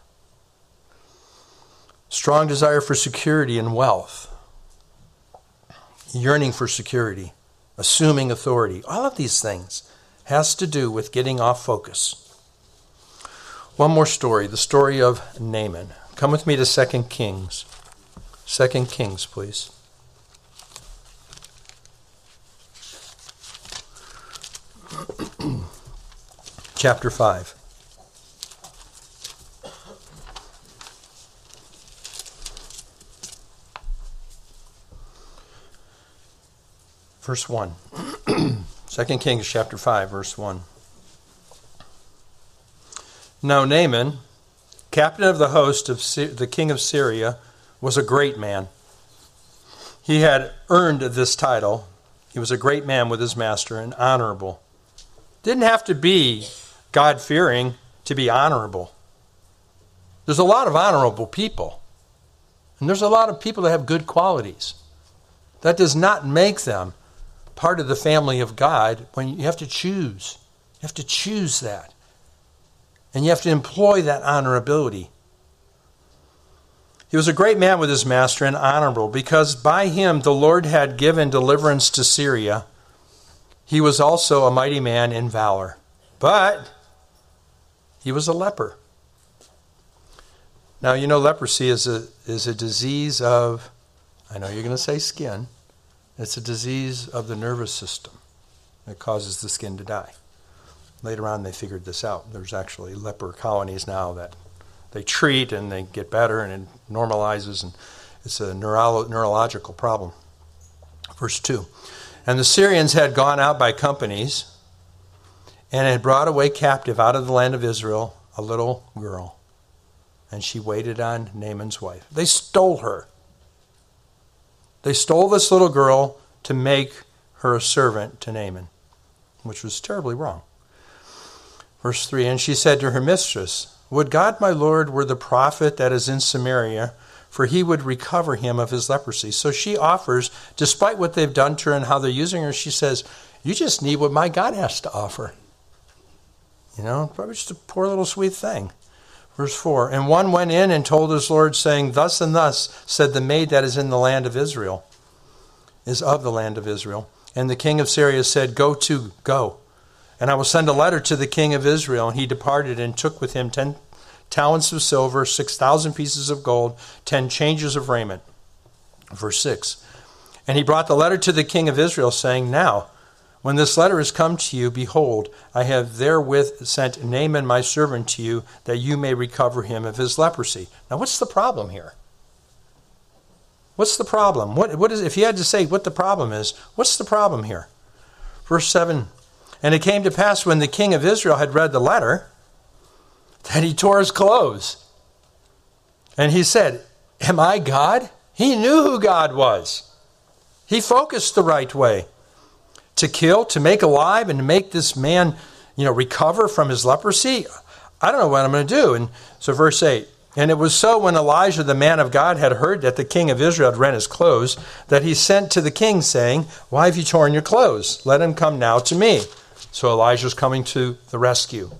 Strong desire for security and wealth. Yearning for security. Assuming authority. All of these things has to do with getting off focus. One more story, the story of Naaman. Come with me to 2 Kings. 2 Kings, please. Chapter 5. Verse 1. 2 Kings chapter 5, verse 1. Now Naaman, captain of the host of the king of Syria, was a great man. He had earned this title. He was a great man with his master and honorable. Didn't have to be God-fearing to be honorable. There's a lot of honorable people. And there's a lot of people that have good qualities. That does not make them part of the family of God when you have to choose. You have to choose that. And you have to employ that honorability. He was a great man with his master and honorable, because by him the Lord had given deliverance to Syria. He was also a mighty man in valor. But he was a leper. Now, you know, leprosy is a disease of, I know you're going to say skin. It's a disease of the nervous system that causes the skin to die. Later on, they figured this out. There's actually leper colonies now that they treat and they get better and it normalizes, and it's a neurological problem. Verse 2. And the Syrians had gone out by companies and had brought away captive out of the land of Israel a little girl. And she waited on Naaman's wife. They stole her. They stole this little girl to make her a servant to Naaman, which was terribly wrong. Verse 3, and she said to her mistress, would God my Lord were the prophet that is in Samaria, for he would recover him of his leprosy. So she offers, despite what they've done to her and how they're using her, she says, you just need what my God has to offer. You know, probably just a poor little sweet thing. Verse 4, and one went in and told his Lord, saying, thus and thus said the maid that is in the land of Israel, is of the land of Israel. And the king of Syria said, go. And I will send a letter to the king of Israel. And he departed and took with him 10 talents of silver, 6,000 pieces of gold, 10 changes of raiment. Verse 6. And he brought the letter to the king of Israel, saying, now, when this letter is come to you, behold, I have therewith sent Naaman my servant to you, that you may recover him of his leprosy. Now, what's the problem here? What's the problem? What is, if you had to say what the problem is, what's the problem here? Verse 7. And it came to pass when the king of Israel had read the letter, that he tore his clothes. And he said, am I God? He knew who God was. He focused the right way. To kill, to make alive, and to make this man, recover from his leprosy. I don't know what I'm going to do. And so verse 8. And it was so when Elijah, the man of God, had heard that the king of Israel had rent his clothes, that he sent to the king, saying, why have you torn your clothes? Let him come now to me. So Elijah's coming to the rescue.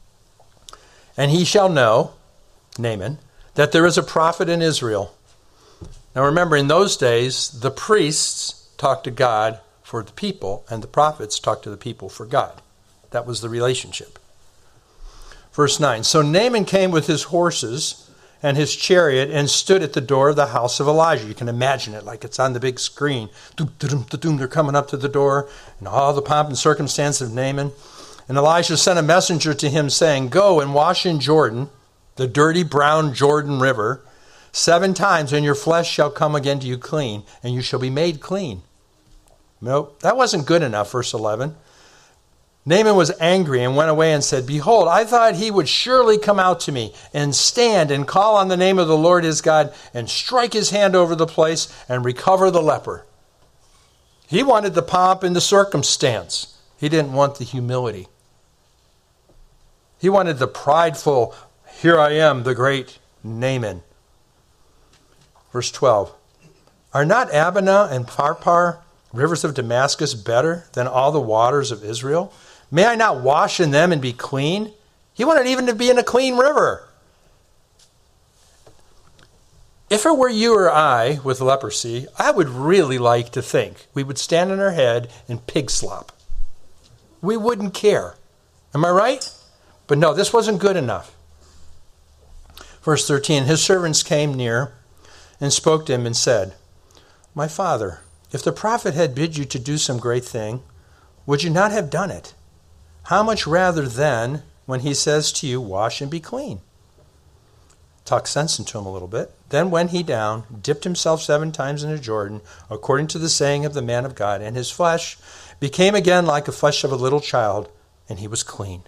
And he shall know, Naaman, that there is a prophet in Israel. Now remember, in those days, the priests talked to God for the people, and the prophets talked to the people for God. That was the relationship. Verse 9, so Naaman came with his horses and his chariot and stood at the door of the house of Elijah. You can imagine it like it's on the big screen. They're coming up to the door, and all the pomp and circumstance of Naaman. And Elijah sent a messenger to him, saying, go and wash in Jordan, the dirty brown Jordan River, 7 times, and your flesh shall come again to you clean, and you shall be made clean. Nope, that wasn't good enough, verse 11. Naaman was angry and went away and said, behold, I thought he would surely come out to me and stand and call on the name of the Lord his God and strike his hand over the place and recover the leper. He wanted the pomp and the circumstance. He didn't want the humility. He wanted the prideful, here I am, the great Naaman. Verse 12. Are not Abana and Pharpar, rivers of Damascus, better than all the waters of Israel? May I not wash in them and be clean? He wanted even to be in a clean river. If it were you or I with leprosy, I would really like to think we would stand on our head in pig slop. We wouldn't care. Am I right? But no, this wasn't good enough. Verse 13, his servants came near and spoke to him and said, my father, if the prophet had bid you to do some great thing, would you not have done it? How much rather then when he says to you, wash and be clean? Talk sense into him a little bit. Then went he down, dipped himself 7 times in the Jordan, according to the saying of the man of God, and his flesh became again like the flesh of a little child, and he was clean.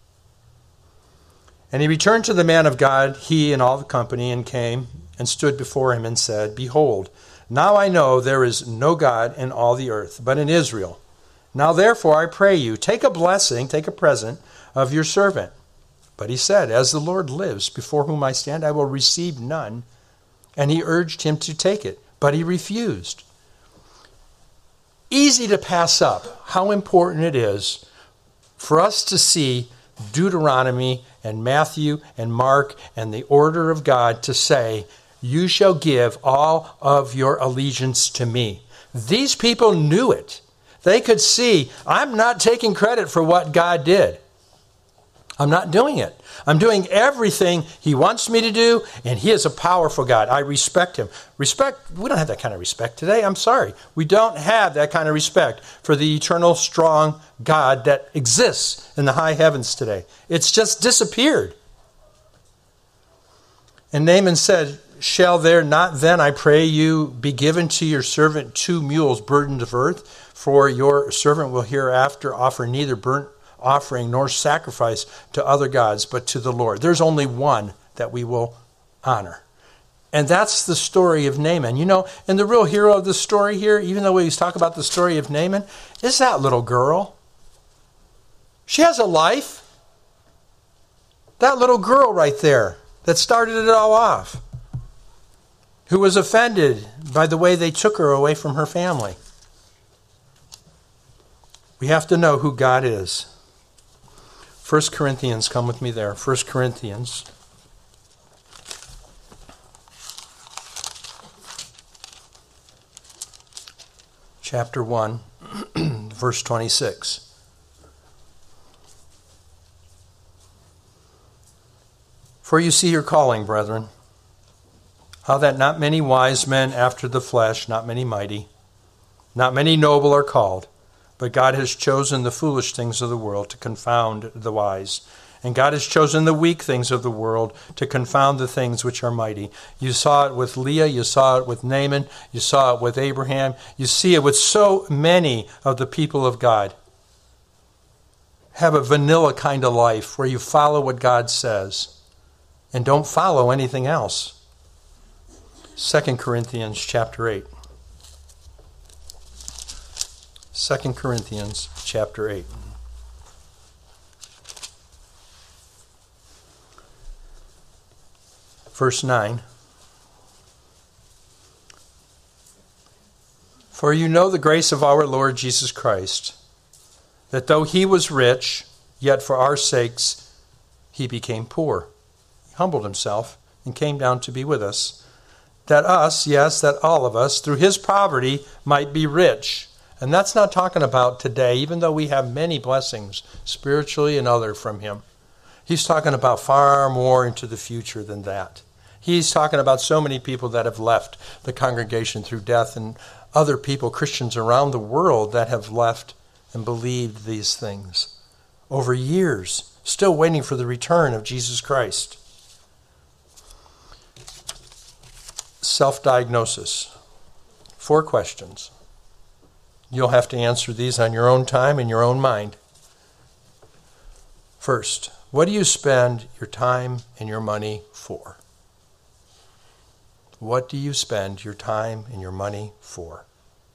And he returned to the man of God, he and all the company, and came and stood before him and said, behold, now I know there is no God in all the earth, but in Israel. Now therefore I pray you, take a blessing, take a present of your servant. But he said, as the Lord lives, before whom I stand, I will receive none. And he urged him to take it, but he refused. Easy to pass up how important it is for us to see Deuteronomy and Matthew and Mark and the order of God to say, you shall give all of your allegiance to me. These people knew it. They could see, I'm not taking credit for what God did. I'm not doing it. I'm doing everything he wants me to do, and he is a powerful God. I respect him. Respect, we don't have that kind of respect today. I'm sorry. We don't have that kind of respect for the eternal, strong God that exists in the high heavens today. It's just disappeared. And Naaman said, shall there not then, I pray you, be given to your servant 2 mules burdened of earth? For your servant will hereafter offer neither burnt offering nor sacrifice to other gods, but to the Lord. There's only one that we will honor. And that's the story of Naaman. You know, and the real hero of the story here, even though we talk about the story of Naaman, is that little girl. She has a life. That little girl right there that started it all off, who was offended by the way they took her away from her family. We have to know who God is. 1 Corinthians, come with me there. 1 Corinthians. Chapter 1, verse 26. For you see your calling, brethren, how that not many wise men after the flesh, not many mighty, not many noble are called, but God has chosen the foolish things of the world to confound the wise. And God has chosen the weak things of the world to confound the things which are mighty. You saw it with Leah, you saw it with Naaman, you saw it with Abraham, you see it with so many of the people of God. Have a vanilla kind of life where you follow what God says and don't follow anything else. 2 Corinthians chapter 8. 2 Corinthians chapter 8. Verse 9. For you know the grace of our Lord Jesus Christ, that though he was rich, yet for our sakes he became poor. He humbled himself and came down to be with us, that us, yes, that all of us, through his poverty might be rich. And that's not talking about today, even though we have many blessings, spiritually and other, from him. He's talking about far more into the future than that. He's talking about so many people that have left the congregation through death, and other people, Christians around the world, that have left and believed these things over years, still waiting for the return of Jesus Christ. Self-diagnosis. 4 questions. You'll have to answer these on your own time in your own mind. First, what do you spend your time and your money for? What do you spend your time and your money for?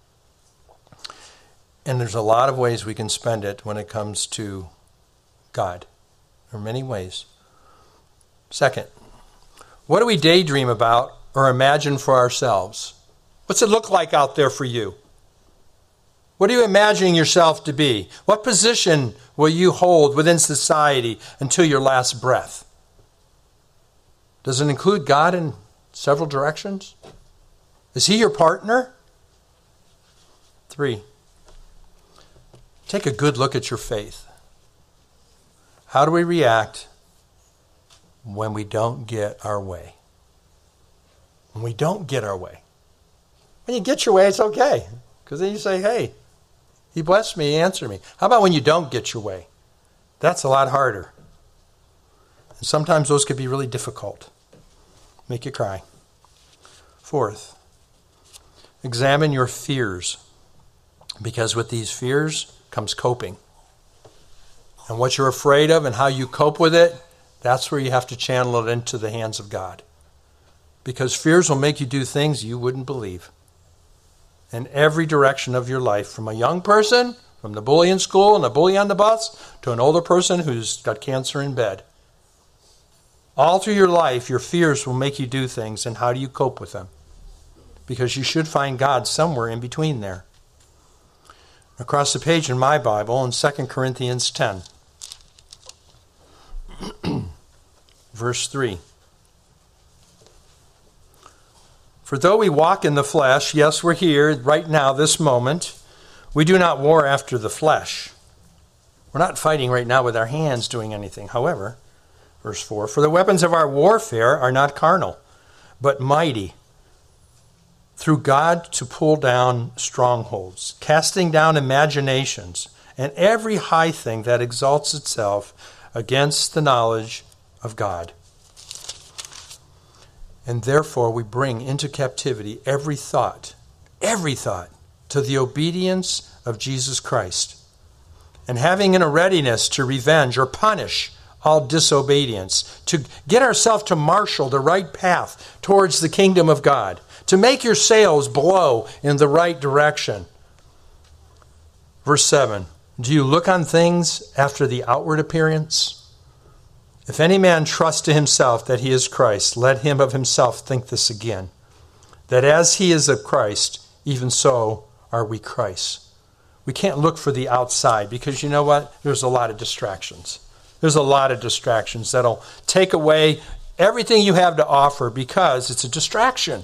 And there's a lot of ways we can spend it when it comes to God. There are many ways. Second, what do we daydream about or imagine for ourselves? What's it look like out there for you? What are you imagining yourself to be? What position will you hold within society until your last breath? Does it include God in several directions? Is he your partner? 3, take a good look at your faith. How do we react when we don't get our way. When we don't get our way. When you get your way, it's okay. Because then you say, hey, he blessed me, he answered me. How about when you don't get your way? That's a lot harder. And sometimes those can be really difficult. Make you cry. Fourth, examine your fears. Because with these fears comes coping. And what you're afraid of and how you cope with it, that's where you have to channel it into the hands of God. Because fears will make you do things you wouldn't believe. In every direction of your life, from a young person, from the bully in school and the bully on the bus, to an older person who's got cancer in bed. All through your life, your fears will make you do things, and how do you cope with them? Because you should find God somewhere in between there. Across the page in my Bible, in 2 Corinthians 10, verse 3. For though we walk in the flesh, yes, we're here right now, this moment, we do not war after the flesh. We're not fighting right now with our hands doing anything. However, verse 4, for the weapons of our warfare are not carnal, but mighty, through God to pull down strongholds, casting down imaginations, and every high thing that exalts itself against the knowledge of God. And therefore we bring into captivity every thought, to the obedience of Jesus Christ, and having in a readiness to revenge or punish all disobedience, to get ourselves to marshal the right path towards the kingdom of God, to make your sails blow in the right direction. Verse 7, do you look on things after the outward appearance? If any man trust to himself that he is Christ, let him of himself think this again, that as he is of Christ, even so are we Christ. We can't look for the outside because you know what? There's a lot of distractions. There's a lot of distractions that'll take away everything you have to offer because it's a distraction.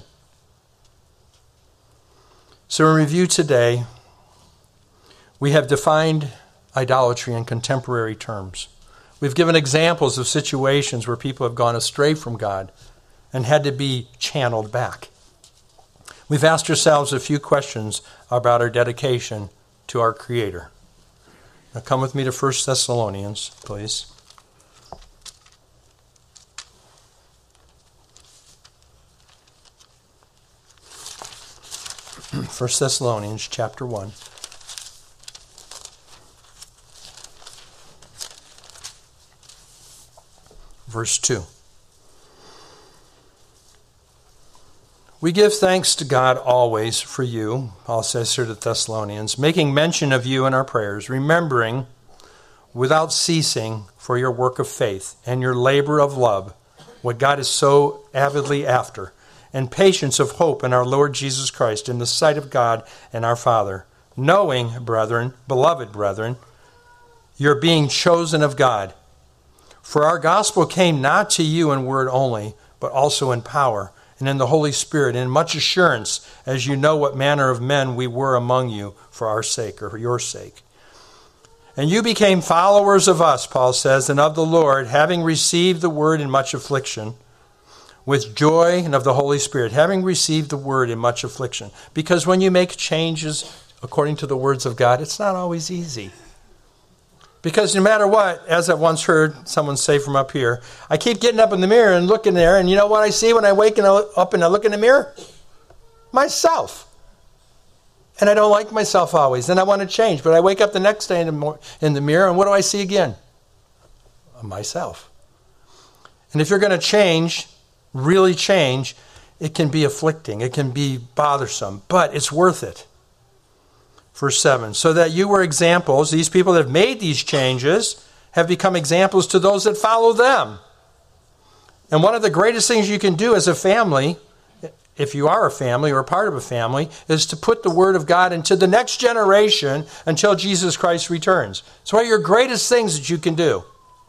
So in review today, we have defined idolatry in contemporary terms. We've given examples of situations where people have gone astray from God and had to be channeled back. We've asked ourselves a few questions about our dedication to our Creator. Now come with me to 1 Thessalonians, please. 1 Thessalonians chapter 1. Verse 2. We give thanks to God always for you, Paul says here to Thessalonians, making mention of you in our prayers, remembering without ceasing for your work of faith and your labor of love, what God is so avidly after, and patience of hope in our Lord Jesus Christ in the sight of God and our Father, knowing, brethren, beloved brethren, you're being chosen of God. For our gospel came not to you in word only, but also in power, and in the Holy Spirit, and in much assurance, as you know what manner of men we were among you for our sake, or for your sake. And you became followers of us, Paul says, and of the Lord, having received the word in much affliction, with joy, and of the Holy Spirit, having received the word in much affliction. Because when you make changes according to the words of God, it's not always easy. Because no matter what, as I once heard someone say from up here, I keep getting up in the mirror and looking there, and you know what I see when I wake up and I look in the mirror? Myself. And I don't like myself always, and I want to change. But I wake up the next day in the mirror, and what do I see again? Myself. And if you're going to change, really change, it can be afflicting, it can be bothersome, but it's worth it. Verse 7, so that you were examples, these people that have made these changes have become examples to those that follow them. And one of the greatest things you can do as a family, if you are a family or a part of a family, is to put the Word of God into the next generation until Jesus Christ returns. It's one of your greatest things that you can do.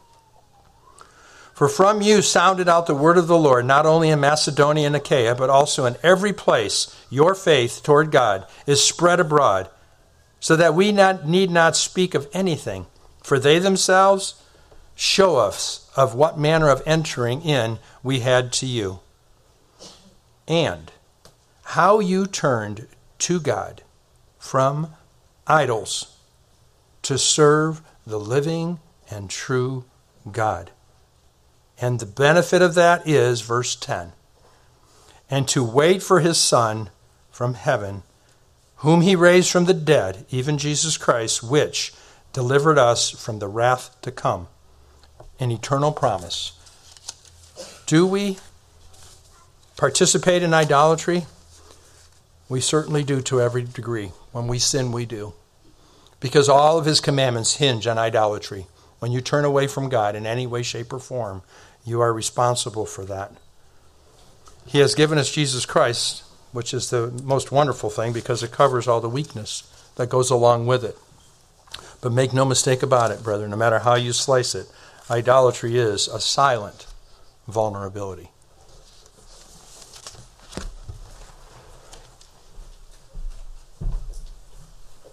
For from you sounded out the word of the Lord, not only in Macedonia and Achaia, but also in every place your faith toward God is spread abroad, so that we need not speak of anything. For they themselves show us of what manner of entering in we had to you, and how you turned to God from idols to serve the living and true God. And the benefit of that is, verse 10, and to wait for his Son from heaven, whom he raised from the dead, even Jesus Christ, which delivered us from the wrath to come. An eternal promise. Do we participate in idolatry? We certainly do to every degree. When we sin, we do. Because all of his commandments hinge on idolatry. When you turn away from God in any way, shape, or form, you are responsible for that. He has given us Jesus Christ, which is the most wonderful thing because it covers all the weakness that goes along with it. But make no mistake about it, brethren, no matter how you slice it, idolatry is a silent vulnerability.